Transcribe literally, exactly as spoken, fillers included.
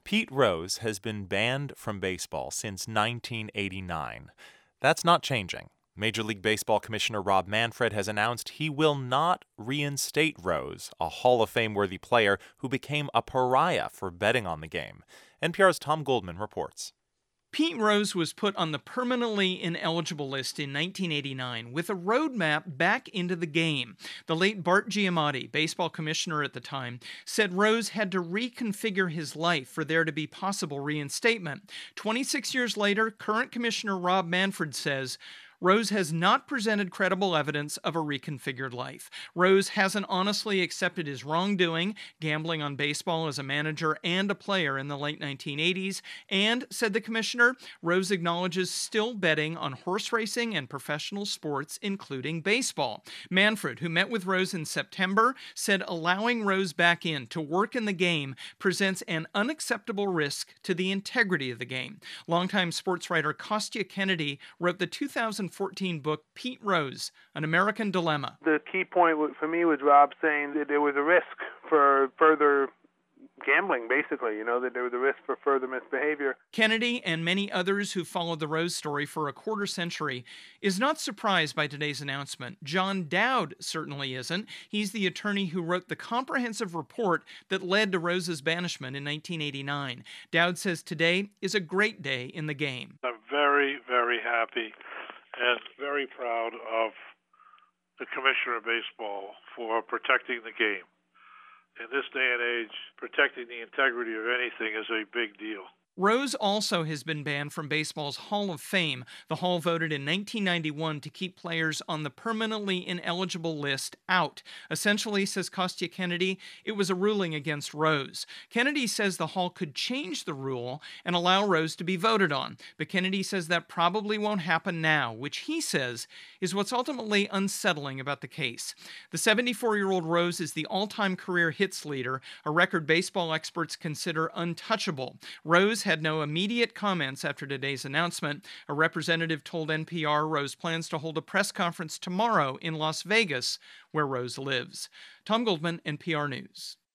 Pete Rose has been banned from baseball since nineteen eighty-nine. That's not changing. Major League Baseball Commissioner Rob Manfred has announced he will not reinstate Rose, a Hall of Fame-worthy player who became a pariah for betting on the game. N P R's Tom Goldman reports. Pete Rose was put on the permanently ineligible list in nineteen eighty-nine with a roadmap back into the game. The late Bart Giamatti, baseball commissioner at the time, said Rose had to reconfigure his life for there to be possible reinstatement. twenty-six years later, current Commissioner Rob Manfred says, Rose has not presented credible evidence of a reconfigured life. Rose hasn't honestly accepted his wrongdoing, gambling on baseball as a manager and a player in the late nineteen eighties, and, said the commissioner, Rose acknowledges still betting on horse racing and professional sports, including baseball. Manfred, who met with Rose in September, said allowing Rose back in to work in the game presents an unacceptable risk to the integrity of the game. Longtime sports writer Kostya Kennedy wrote the two thousand fourteen book Pete Rose, An American Dilemma. The key point for me was Rob saying that there was a risk for further gambling, basically, you know, that there was a risk for further misbehavior. Kennedy and many others who followed the Rose story for a quarter century is not surprised by today's announcement. John Dowd certainly isn't. He's the attorney who wrote the comprehensive report that led to Rose's banishment in nineteen eighty-nine. Dowd says today is a great day in the game. I'm very, very happy and very proud of the Commissioner of Baseball for protecting the game. In this day and age, protecting the integrity of anything is a big deal. Rose also has been banned from baseball's Hall of Fame. The Hall voted in nineteen ninety-one to keep players on the permanently ineligible list out. Essentially, says Kostya Kennedy, it was a ruling against Rose. Kennedy says the Hall could change the rule and allow Rose to be voted on, but Kennedy says that probably won't happen now, which he says is what's ultimately unsettling about the case. The seventy-four-year-old Rose is the all-time career hits leader, a record baseball experts consider untouchable. Rose had no immediate comments after today's announcement. A representative told N P R Rose plans to hold a press conference tomorrow in Las Vegas, where Rose lives. Tom Goldman, N P R News.